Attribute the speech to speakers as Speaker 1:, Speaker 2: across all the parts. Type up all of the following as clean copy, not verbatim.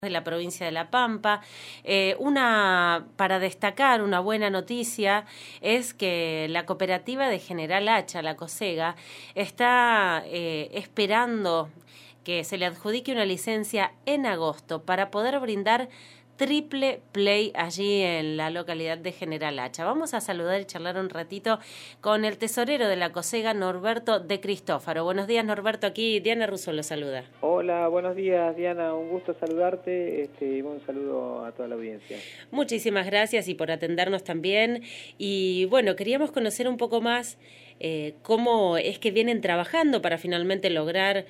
Speaker 1: de la provincia de La Pampa. Para destacar una buena noticia es que la cooperativa de General Hacha, la COSEGA, está esperando que se le adjudique una licencia en agosto para poder brindar triple play allí en la localidad de General Hacha. Vamos a saludar y charlar un ratito con el tesorero de la COSEGA, Norberto de Cristófaro. Buenos días, Norberto. Aquí Diana Russo lo saluda.
Speaker 2: Hola, buenos días, Diana. Un gusto saludarte y un saludo a toda la audiencia.
Speaker 1: Muchísimas gracias y por atendernos también. Y bueno, queríamos conocer un poco más cómo es que vienen trabajando para finalmente lograr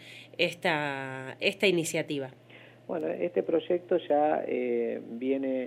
Speaker 1: esta iniciativa.
Speaker 2: Bueno, este proyecto ya viene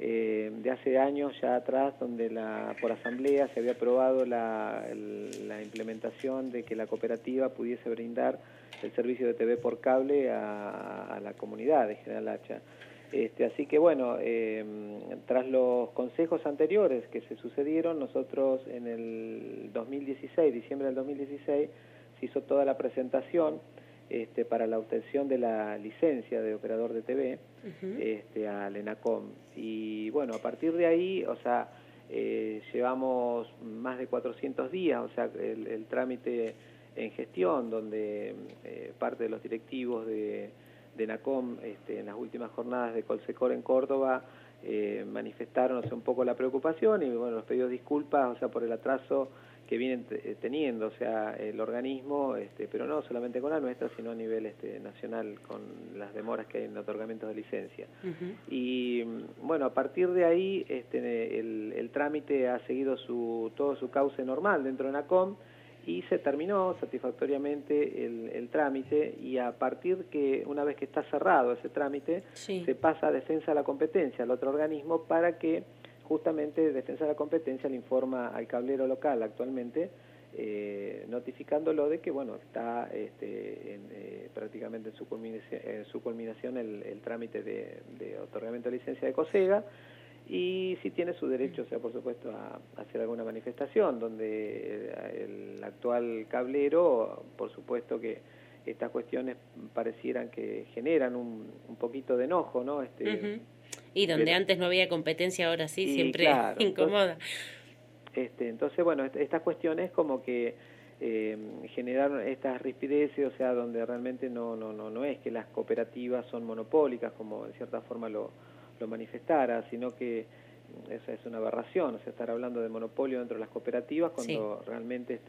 Speaker 2: de hace años ya atrás, donde por asamblea se había aprobado la implementación de que la cooperativa pudiese brindar el servicio de TV por cable a la comunidad de General Hacha. Así que bueno, tras los consejos anteriores que se sucedieron, nosotros en el 2016, diciembre del 2016, se hizo toda la presentación para la obtención de la licencia de operador de TV al ENACOM. Y bueno, a partir de ahí, o sea, llevamos más de 400 días, o sea, el trámite en gestión, donde parte de los directivos de ENACOM en las últimas jornadas de Colsecor en Córdoba manifestaron, o sea, un poco la preocupación y bueno, nos pidió disculpas, o sea, por el atraso que vienen teniendo, o sea, el organismo, pero no solamente con la nuestra, sino a nivel nacional, con las demoras que hay en otorgamientos de licencia. Y bueno, a partir de ahí el trámite ha seguido todo su cauce normal dentro de ENACOM y se terminó satisfactoriamente el trámite, y a partir que una vez que está cerrado ese trámite, se pasa a Defensa de la Competencia, al otro organismo, para que justamente Defensa de la Competencia le informa al cablero local actualmente, notificándolo de que bueno, está prácticamente en su culminación el trámite de otorgamiento de licencia de COSEGA, y si tiene su derecho, o sea, por supuesto, a hacer alguna manifestación, donde el actual cablero, por supuesto que estas cuestiones parecieran que generan un poquito de enojo, ¿no?
Speaker 1: Y donde antes no había competencia, ahora sí, siempre
Speaker 2: claro,
Speaker 1: incomoda.
Speaker 2: Entonces, bueno, estas cuestiones como que generaron estas rispideces, o sea, donde realmente no es que las cooperativas son monopólicas, como en cierta forma lo manifestara, sino que esa es una aberración, o sea, estar hablando de monopolio dentro de las cooperativas cuando realmente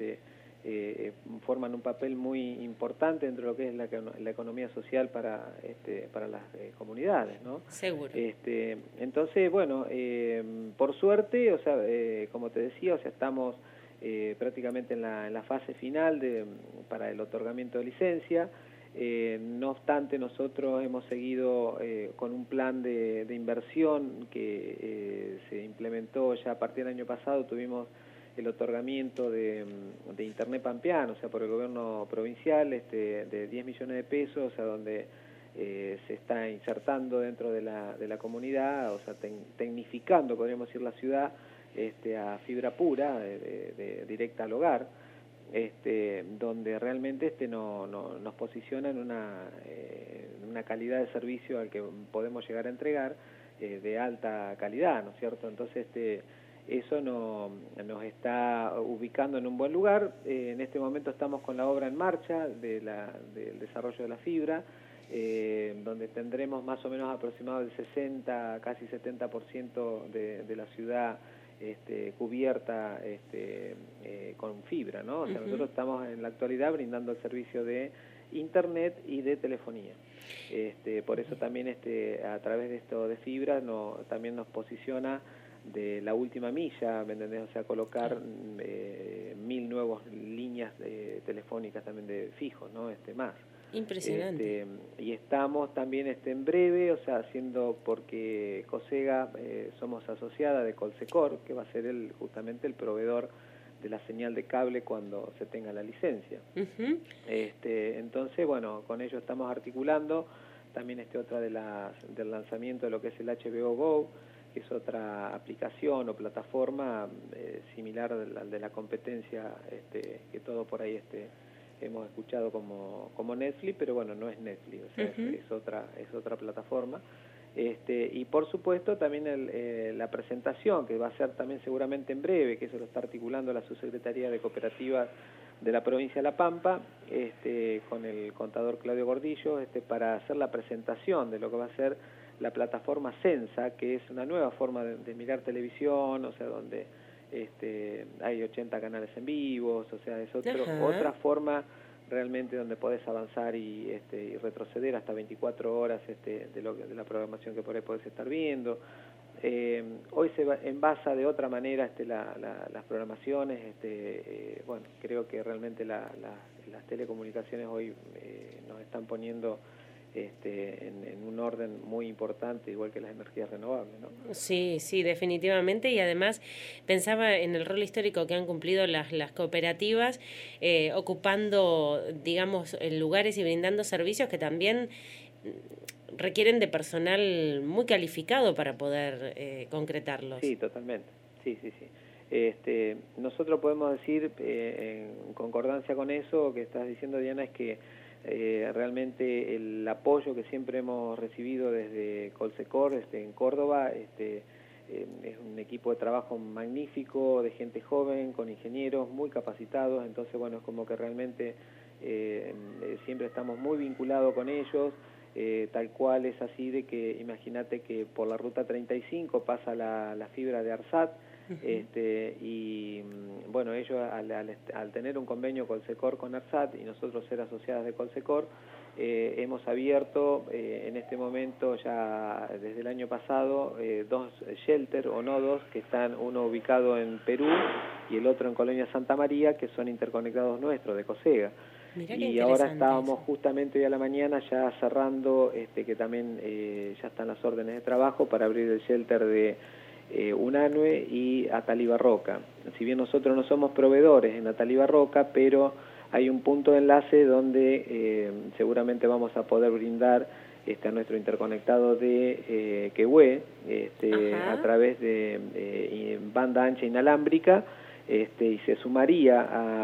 Speaker 2: forman un papel muy importante dentro de lo que es la economía social para las comunidades, ¿no?
Speaker 1: Seguro.
Speaker 2: Entonces, bueno, por suerte, o sea, como te decía, o sea, estamos prácticamente en la fase final para el otorgamiento de licencia. No obstante, nosotros hemos seguido con un plan de inversión que se implementó ya a partir del año pasado. Tuvimos el otorgamiento de Internet Pampeano, o sea, por el gobierno provincial, de 10 millones de pesos, o sea, donde se está insertando dentro de la comunidad, o sea, tecnificando, podríamos decir, la ciudad a fibra pura, directa al hogar, donde realmente nos posiciona en una calidad de servicio al que podemos llegar a entregar de alta calidad, ¿no es cierto? Entonces eso nos está ubicando en un buen lugar. En este momento estamos con la obra en marcha del desarrollo de la fibra, donde tendremos más o menos aproximado el 60, casi 70% de la ciudad cubierta con fibra, ¿no? O sea, nosotros estamos en la actualidad brindando el servicio de internet y de telefonía. Por eso también a través de esto de fibra también nos posiciona de la última milla, ¿me entendés? O sea, colocar 1000 nuevas líneas telefónicas también de fijos, ¿no? Más.
Speaker 1: Impresionante.
Speaker 2: Y estamos también en breve, o sea, porque COSEGA somos asociada de Colsecor, que va a ser justamente el proveedor de la señal de cable cuando se tenga la licencia. Entonces, bueno, con ello estamos articulando también otra del lanzamiento de lo que es el HBO Go, que es otra aplicación o plataforma similar al de la competencia, que todo por ahí hemos escuchado como Netflix, pero bueno, no es Netflix, o sea, es otra plataforma. Y por supuesto también la presentación, que va a ser también seguramente en breve, que eso lo está articulando la Subsecretaría de Cooperativas de la provincia de La Pampa, con el contador Claudio Gordillo, para hacer la presentación de lo que va a ser la plataforma Sensa, que es una nueva forma de mirar televisión, o sea, donde hay 80 canales en vivos, o sea, es otra forma realmente donde podés avanzar y retroceder hasta 24 horas de la programación que por ahí podés estar viendo. Hoy se envasa de otra manera las programaciones. Bueno, creo que realmente las telecomunicaciones hoy nos están poniendo en un orden muy importante, igual que las energías renovables, ¿no?
Speaker 1: Sí, sí, definitivamente, y además pensaba en el rol histórico que han cumplido las cooperativas, ocupando, digamos, lugares y brindando servicios que también requieren de personal muy calificado para poder concretarlos.
Speaker 2: Sí, totalmente, sí. Nosotros podemos decir, en concordancia con eso que estás diciendo, Diana, es que realmente el apoyo que siempre hemos recibido desde Colsecor en Córdoba es un equipo de trabajo magnífico, de gente joven, con ingenieros muy capacitados. Entonces bueno, es como que realmente siempre estamos muy vinculados con ellos. Tal cual es así de que imagínate que por la ruta 35 pasa la fibra de ARSAT. Y bueno, ellos al tener un convenio Colsecor con ARSAT y nosotros ser asociadas de Colsecor, hemos abierto en este momento, ya desde el año pasado, 2 shelter o nodos que están, uno ubicado en Perú y el otro en Colonia Santa María, que son interconectados nuestros de COSEGA. Y ahora estábamos justamente hoy a la mañana ya cerrando, que también ya están las órdenes de trabajo para abrir el shelter de Unanue y Atalibarroca. Si bien nosotros no somos proveedores en Atalibarroca, pero hay un punto de enlace donde seguramente vamos a poder brindar a nuestro interconectado de Quehue, a través de banda ancha inalámbrica, y se sumaría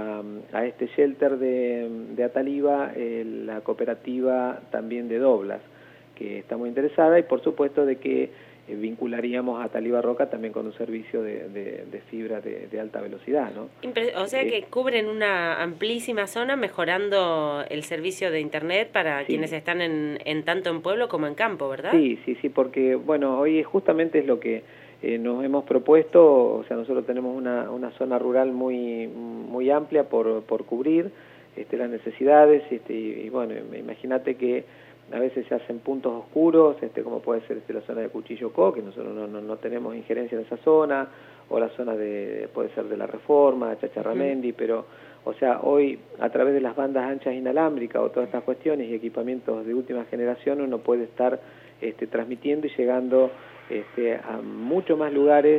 Speaker 2: a este shelter de Ataliba la cooperativa también de Doblas, que está muy interesada, y por supuesto de que vincularíamos a Atalibarroca también con un servicio de fibra de alta velocidad, ¿no?
Speaker 1: O sea que cubren una amplísima zona, mejorando el servicio de internet para quienes están tanto en pueblo como en campo, ¿verdad?
Speaker 2: Sí, porque bueno, hoy justamente es lo que nos hemos propuesto. O sea, nosotros tenemos una zona rural muy amplia por cubrir las necesidades, y bueno, imagínate que a veces se hacen puntos oscuros, como puede ser la zona de Cuchillocó, que nosotros no tenemos injerencia en esa zona, o la zona puede ser de La Reforma, Chacharramendi, pero, o sea, hoy a través de las bandas anchas inalámbricas o todas estas cuestiones y equipamientos de última generación, uno puede estar transmitiendo y llegando a muchos más lugares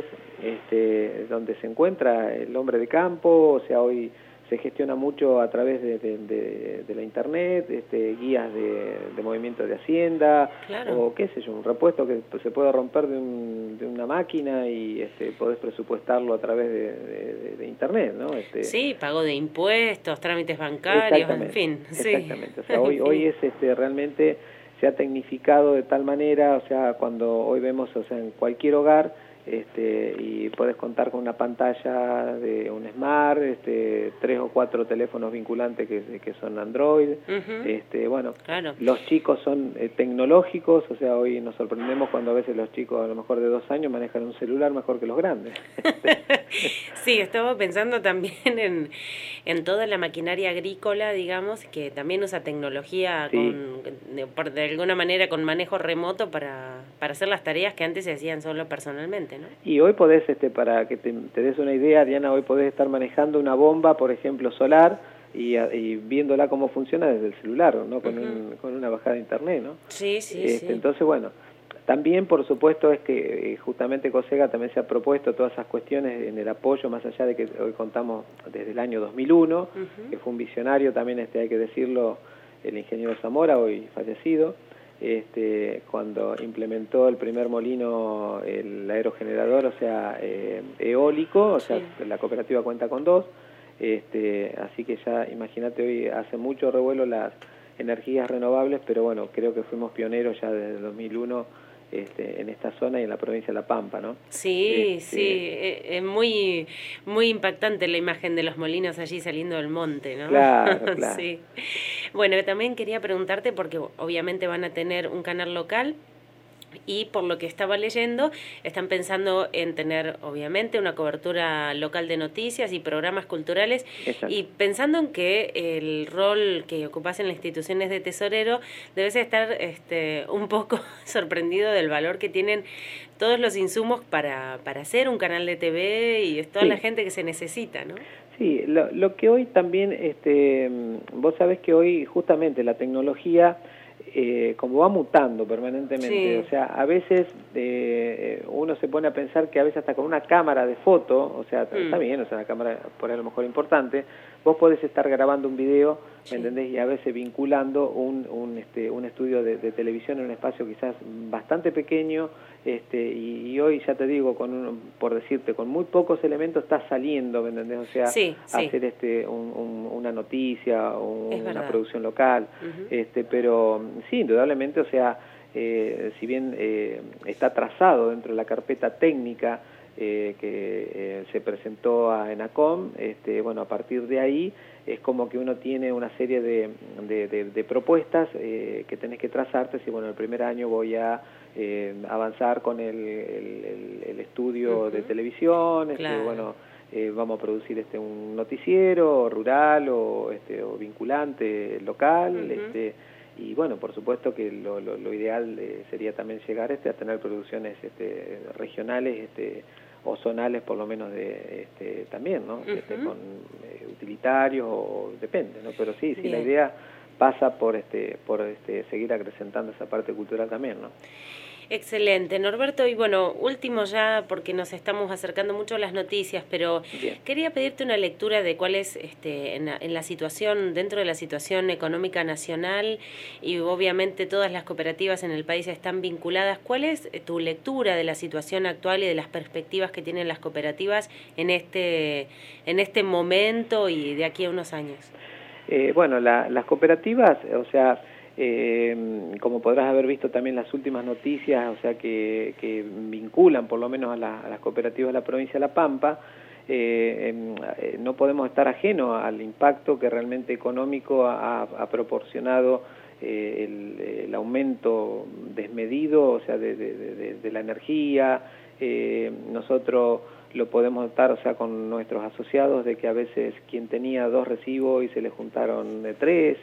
Speaker 2: donde se encuentra el hombre de campo. O sea, hoy se gestiona mucho a través de la internet, guías de movimiento de hacienda, o qué sé yo, un repuesto que se puede romper de una máquina y podés presupuestarlo a través de internet, ¿no?
Speaker 1: Sí, pago de impuestos, trámites bancarios, en fin.
Speaker 2: Exactamente, o sea, hoy es realmente se ha tecnificado de tal manera, o sea, cuando hoy vemos, o sea, en cualquier hogar, y puedes contar con una pantalla de un Smart, 3 o 4 teléfonos vinculantes que son Android. Bueno, los chicos son tecnológicos, o sea, hoy nos sorprendemos cuando a veces los chicos a lo mejor de 2 años manejan un celular mejor que los grandes.
Speaker 1: Sí, estaba pensando también en toda la maquinaria agrícola, digamos, que también usa tecnología de alguna manera con manejo remoto para hacer las tareas que antes se hacían solo personalmente, ¿no? Y
Speaker 2: hoy podés, para que te des una idea, Diana, hoy podés estar manejando una bomba, por ejemplo, solar, y viéndola cómo funciona desde el celular, ¿no? Con una bajada de internet, ¿no?
Speaker 1: Sí.
Speaker 2: Entonces, bueno, también, por supuesto, es que justamente COSEGA también se ha propuesto todas esas cuestiones en el apoyo, más allá de que hoy contamos desde el año 2001, que fue un visionario también, hay que decirlo, el ingeniero Zamora, hoy fallecido, cuando implementó el primer molino, el aerogenerador, o sea, eólico, o sea, la cooperativa cuenta con 2, Así que ya, imagínate, hoy hace mucho revuelo las energías renovables, pero bueno, creo que fuimos pioneros ya desde el 2001 en esta zona y en la provincia de La Pampa, ¿no?
Speaker 1: Sí, sí, es muy, muy impactante la imagen de los molinos allí saliendo del monte, ¿no?
Speaker 2: Claro, claro.
Speaker 1: Sí. Bueno, también quería preguntarte, porque obviamente van a tener un canal local, y por lo que estaba leyendo, están pensando en tener, obviamente, una cobertura local de noticias y programas culturales.
Speaker 2: Exacto.
Speaker 1: Y pensando en que el rol que ocupás en las instituciones de tesorero, debes estar un poco sorprendido del valor que tienen todos los insumos para hacer un canal de TV y es toda la gente que se necesita, ¿no?
Speaker 2: Sí, lo que hoy también, vos sabés que hoy justamente la tecnología, como va mutando permanentemente, o sea, a veces uno se pone a pensar que a veces hasta con una cámara de foto, o sea, está bien, o sea, una cámara por ahí a lo mejor importante, vos podés estar grabando un video, ¿me entendés? Y a veces vinculando un estudio de televisión en un espacio quizás bastante pequeño, y hoy ya te digo, por decirte, con muy pocos elementos está saliendo, ¿me entendés? O sea, hacer una noticia o una producción local, pero sí, indudablemente, o sea, si bien está trazado dentro de la carpeta técnica que se presentó a ENACOM, bueno, a partir de ahí es como que uno tiene una serie de propuestas que tenés que trazarte. Si bueno, el primer año voy a avanzar con el estudio de televisión, bueno, vamos a producir un noticiero rural o vinculante local, y bueno, por supuesto que lo ideal sería también llegar a tener producciones regionales o zonales, por lo menos también, ¿no? Con utilitarios, o depende, ¿no? Pero sí, la idea pasa por seguir acrecentando esa parte cultural también, ¿no?
Speaker 1: Excelente, Norberto. Y bueno, último ya, porque nos estamos acercando mucho a las noticias, pero quería pedirte una lectura de cuál es en la situación, dentro de la situación económica nacional, y obviamente todas las cooperativas en el país están vinculadas. ¿Cuál es tu lectura de la situación actual y de las perspectivas que tienen las cooperativas en este momento y de aquí a unos años?
Speaker 2: Bueno, las cooperativas, o sea, como podrás haber visto también las últimas noticias, o sea, que vinculan por lo menos a las cooperativas de la provincia de La Pampa, no podemos estar ajenos al impacto que realmente económico ha proporcionado el aumento desmedido, o sea, de la energía. Nosotros lo podemos notar, o sea, con nuestros asociados, de que a veces quien tenía 2 recibos y se le juntaron 3,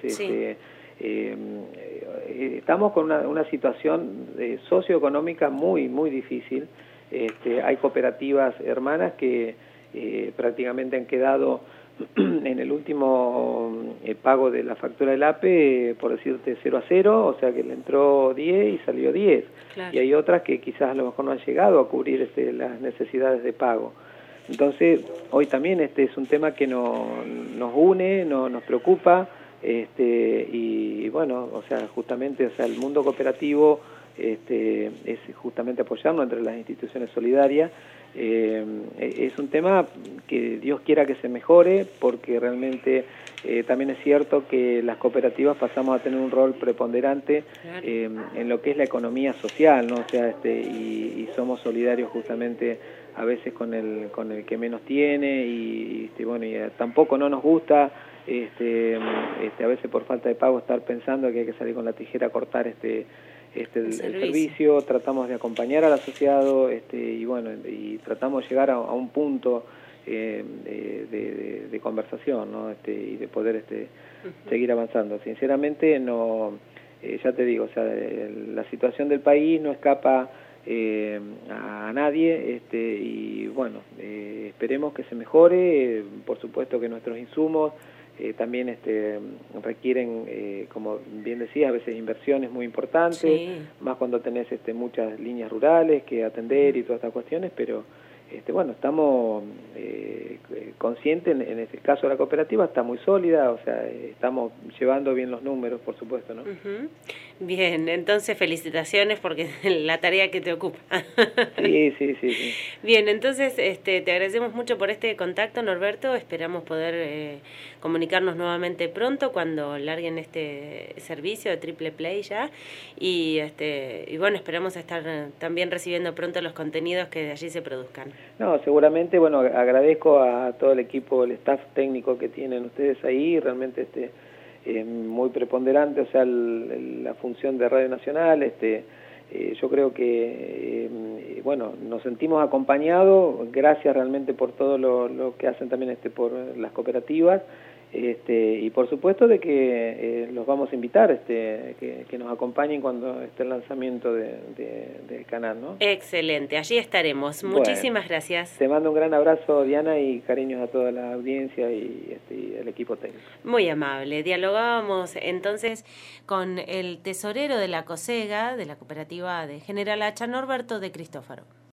Speaker 2: estamos con una situación socioeconómica muy, muy difícil. Hay cooperativas hermanas que prácticamente han quedado en el último pago de la factura del APE, por decirte 0 a 0, o sea que le entró 10 y salió 10. Claro. Y hay otras que quizás a lo mejor no han llegado a cubrir las necesidades de pago. Entonces, hoy también es un tema que nos une, nos preocupa, y bueno, o sea, justamente, o sea, el mundo cooperativo es justamente apoyarnos entre las instituciones solidarias. Es un tema que Dios quiera que se mejore, porque realmente también es cierto que las cooperativas pasamos a tener un rol preponderante en lo que es la economía social, ¿no? O sea, y somos solidarios justamente a veces con el que menos tiene, y bueno, y tampoco no nos gusta a veces por falta de pago estar pensando que hay que salir con la tijera a cortar el servicio. Tratamos de acompañar al asociado, y bueno, y tratamos de llegar a un punto de conversación, ¿no? Y de poder seguir avanzando. Sinceramente, no, ya te digo, o sea, la situación del país no escapa a nadie, y bueno, esperemos que se mejore. Por supuesto que nuestros insumos también requieren, como bien decías, a veces inversiones muy importantes, más cuando tenés muchas líneas rurales que atender y todas estas cuestiones, pero bueno, estamos conscientes, en este caso la cooperativa está muy sólida, o sea, estamos llevando bien los números, por supuesto, ¿no?
Speaker 1: Uh-huh. Bien, entonces felicitaciones porque la tarea que te ocupa.
Speaker 2: Sí.
Speaker 1: Bien, entonces te agradecemos mucho por este contacto, Norberto. Esperamos poder comunicarnos nuevamente pronto cuando larguen este servicio de Triple Play ya. Y bueno, esperamos estar también recibiendo pronto los contenidos que de allí se produzcan.
Speaker 2: No, seguramente, bueno, agradezco a todo el equipo, el staff técnico que tienen ustedes ahí, realmente muy preponderante, o sea, la función de Radio Nacional, yo creo que, bueno, nos sentimos acompañados, gracias realmente por todo lo que hacen también por las cooperativas, y por supuesto de que los vamos a invitar, que nos acompañen cuando esté el lanzamiento del canal, ¿no?
Speaker 1: Excelente, allí estaremos. Muchísimas gracias.
Speaker 2: Te mando un gran abrazo, Diana, y cariños a toda la audiencia y el equipo técnico.
Speaker 1: Muy amable. Dialogábamos entonces con el tesorero de la COSEGA, de la cooperativa de General Hacha, Norberto de Cristófaro.